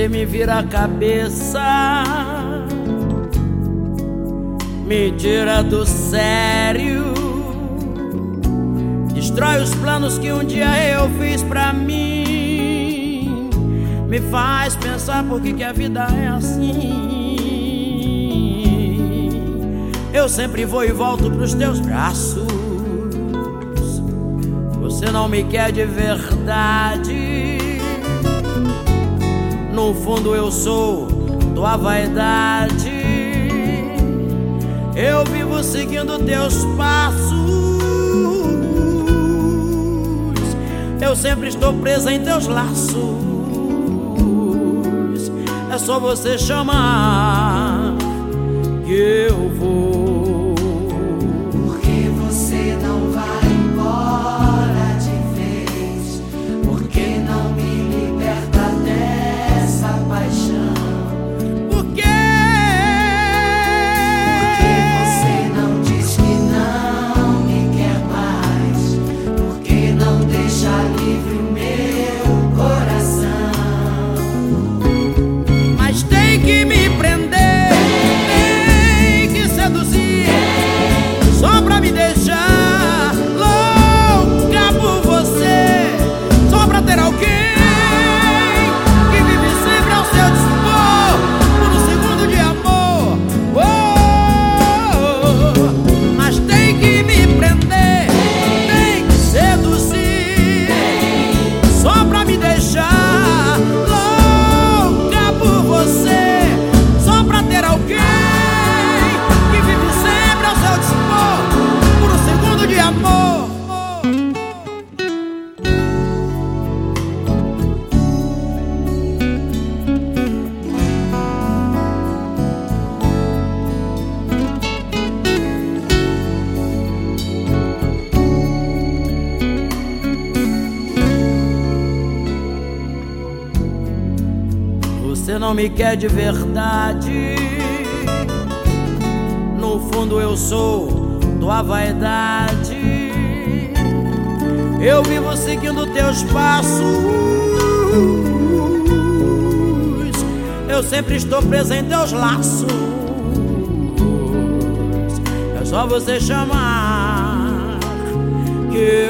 Você me vira a cabeça, me tira do sério, destrói os planos que um dia eu fiz pra mim, me faz pensar por que a vida é assim. Eu sempre vou e volto pros teus braços, você não me quer de verdade. No fundo eu sou tua vaidade, eu vivo seguindo teus passos, eu sempre estou presa em teus laços. É só você chamar que eu vou. Porque você não vai embora de vez? Porque não me liberta dessa paixão? Por quê? Porque você não diz que não me quer mais? Porque não deixa livre o meu coração? Mas tem que me prender, tem que seduzir, só pra me deixar louca por você, só pra ter alguém que vive sempre ao seu dispor, por um segundo de amor. Mas tem que me prender, tem que seduzir, só pra me deixar louca por você, só pra ter alguém que vive sempre ao seu dispor, por um segundo de amor. Você não me quer de verdade, no fundo eu sou tua vaidade, eu vivo seguindo teus passos, eu sempre estou presa em teus laços. É só você chamar que